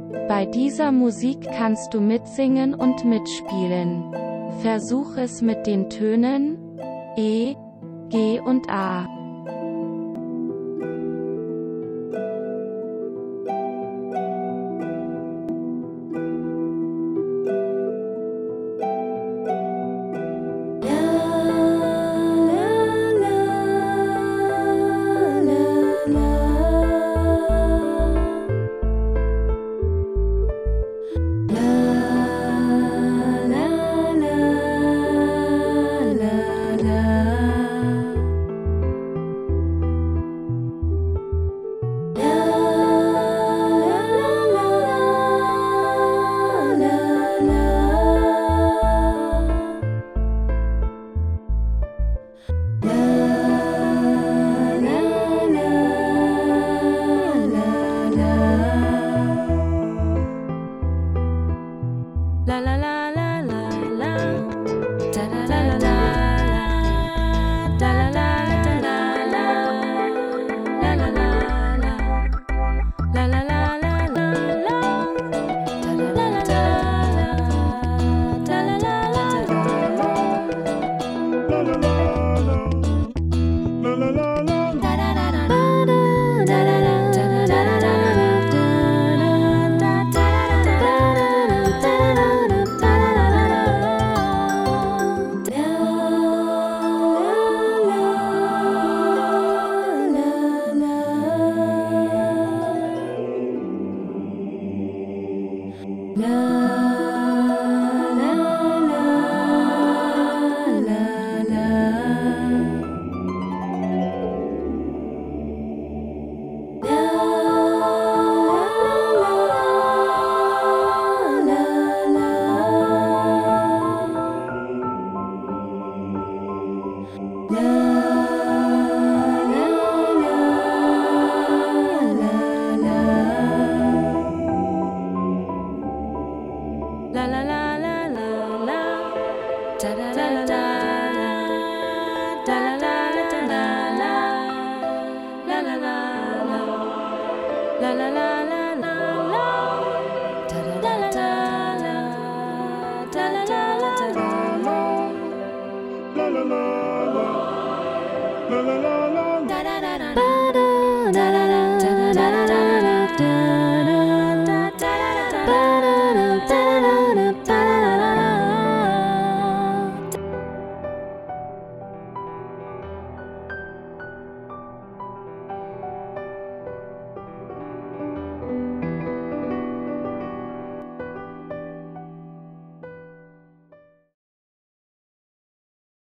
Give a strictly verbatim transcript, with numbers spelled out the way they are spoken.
Bei dieser Musik kannst du mitsingen und mitspielen. Versuch es mit den Tönen E, G und A. La la la la la la, da la la la la, da la la la la la, la la la la, la la la la la la, da la la la la, da la la la la, la la la la. da da da da da da da da da da. La